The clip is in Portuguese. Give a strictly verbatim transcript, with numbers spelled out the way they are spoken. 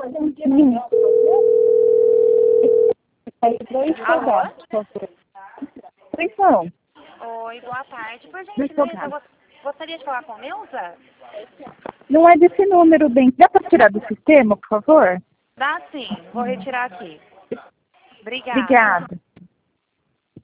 Sim. Alô? Atenção. Oi, boa tarde. Por Deixa eu gentileza, ver. eu gos- gostaria de falar com a Neuza? Não é desse número, bem. Dá para tirar do sistema, por favor? Dá sim, vou retirar aqui. Obrigada. Obrigada.